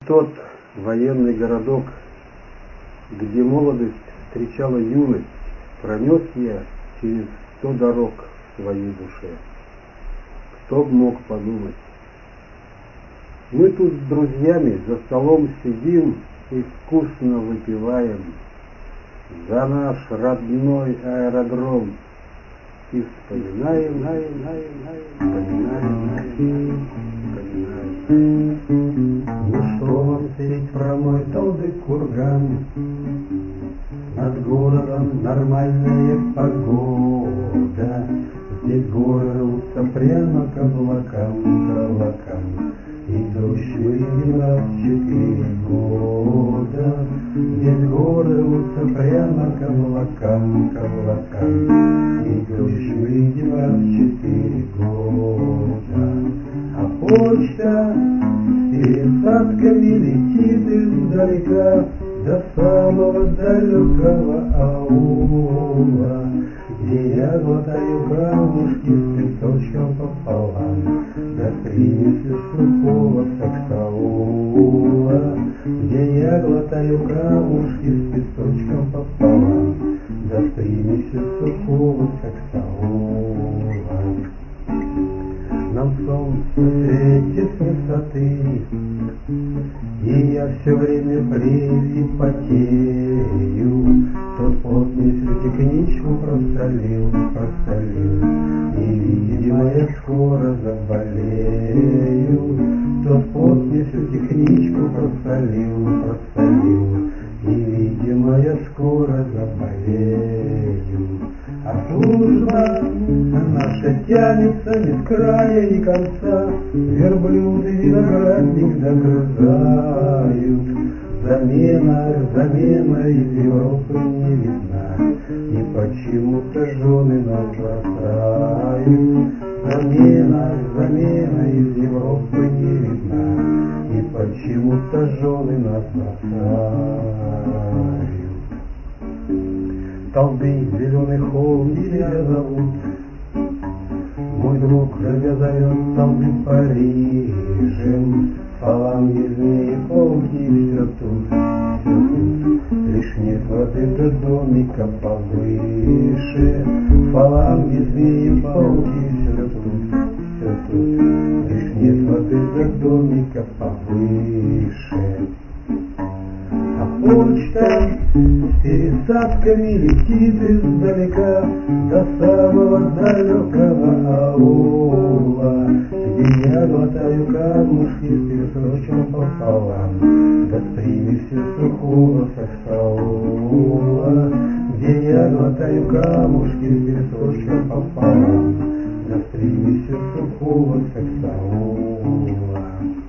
Тот военный городок, где молодость встречала юность, пронес я через 100 дорог в своей душе. Кто б мог подумать? Мы тут с друзьями за столом сидим и вкусно выпиваем за наш родной аэродром и вспоминаем. Ну что вам сеть про мой толдый курган? Над городом нормальная погода. Здесь горы рвутся прямо к облакам, и дождь выйдет раз в 4 года. Здесь горы рвутся прямо к облакам, и дождь выйдет раз в 4 года. А почта пересадками летит издалека до самого далекого аула, где я глотаю камушки с песочком пополам, до примеси сухого саксаула, где я глотаю камушки с песочком пополам, до примеси сухого саксаула. Нам солнце светит с высоты, и я все время потею. Тот пот мне всю техничку просолил, и, видимо, я скоро заболею. Тот пот мне всю техничку просолил, и, видимо, я скоро заболею. А служба наша тянется без края и конца, верблюды виноградник догрызают. Замена из Европы не видна, и почему-то жены нас бросают. Замена из Европы не видна, и почему-то жены нас бросают. Толды, зеленый холм, тебя зовут. Мой друг тебя зовет Толдым Парижем. Фаланги, змеи, пауки, все тут. Лишь нет воды до домика повыше. Фаланги, змеи, пауки, все тут. Лишь нет воды до домика повыше. А почта с пересадками летит издалека до самого далекого аула, где я глотаю камушки с песочком пополам, до примеси сухого саксаула, где я глотаю камушки с песочком пополам, до примеси сухого саксаула.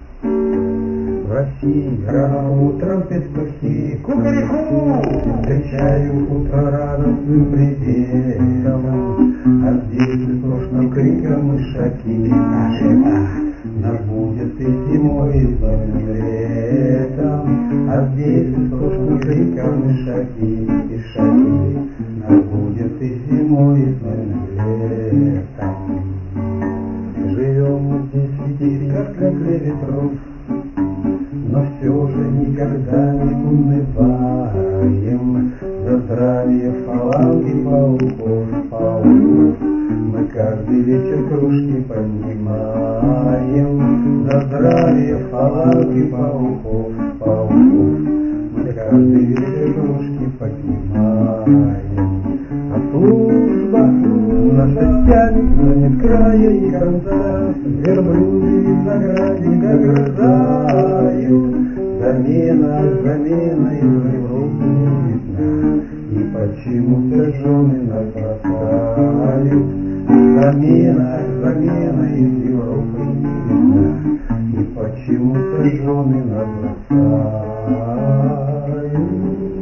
В России рано утром петухи кукареку встречают утро радостным приветом, а здесь слышно криком ишаки. Нас будет и зимой, и знойным летом, а здесь слышно криком ишаки. Нас будет и зимой, и знойным летом. Живем мы здесь ведь как для ветров, но все же никогда не унываем за здравие фаланги пауков. Мы каждый вечер кружки поднимаем за здравие фаланги пауков. Мы каждый вечер кружки поднимаем. А служба наша тянется нет края и конца, верблюды виноградник догрызают. Замена из Европы не видна, и почему-то жены нас бросают. Замена из Европы не видна, и почему-то жены нас бросают.